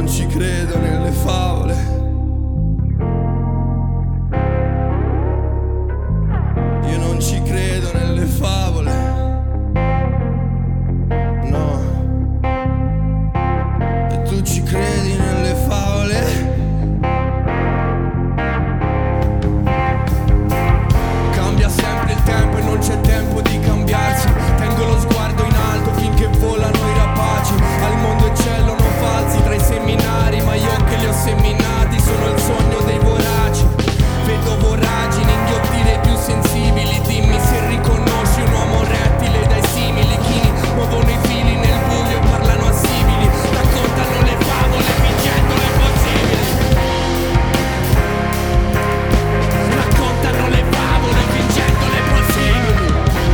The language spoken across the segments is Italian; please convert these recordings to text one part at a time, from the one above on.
non ci credo nelle favole. Io non ci credo nelle favole. No. E tu ci credi nelle favole? Cambia sempre il tempo e non c'è tempo di cambiarsi. Tengo lo sguardo in alto finché volano i rapaci. Al mondo eccellono falsi tra i seminari, ma io che li ho seminati sono il sogno dei voraci. Vedo voragini inghiottire i più sensibili. Dimmi se riconosci un uomo rettile dai simili. Chini muovono i fili nel buio e parlano a simili. Raccontano le favole fingendo le possibili. Raccontano le favole fingendo le possibili.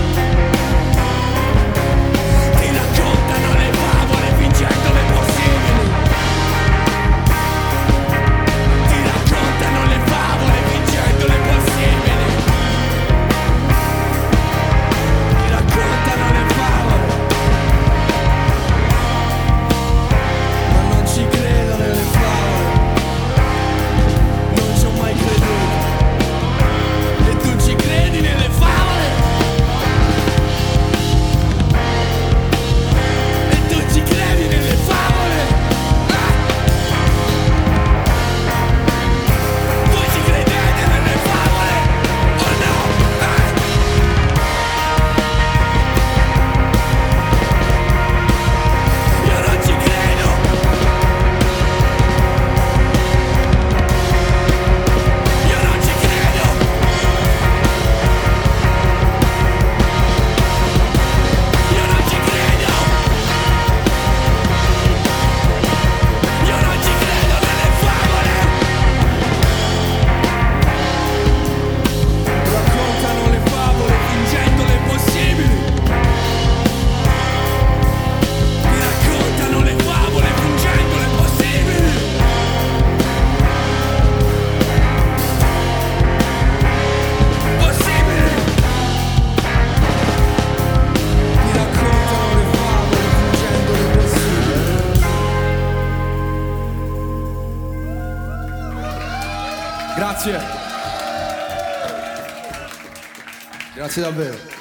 Ti raccontano le favole fingendo le possibili. Ti raccontano le favole fingendo le possibili. Ti raccontano le favole, ma non ci credo nelle favole. Non ci ho mai creduto. E tu ci credi nelle favole? E tu ci credi nelle favole? Voi ci credete nelle favole? O no? Io non ci credo. Io non ci credo. Io non ci credo. Io non ci credo nelle favole. Raccontano le favole fingendo le possibili. Mi raccontano le favole fingendo le possibili. Possibili. Mi raccontano le favole fingendo le possibili. Grazie. Grazie davvero.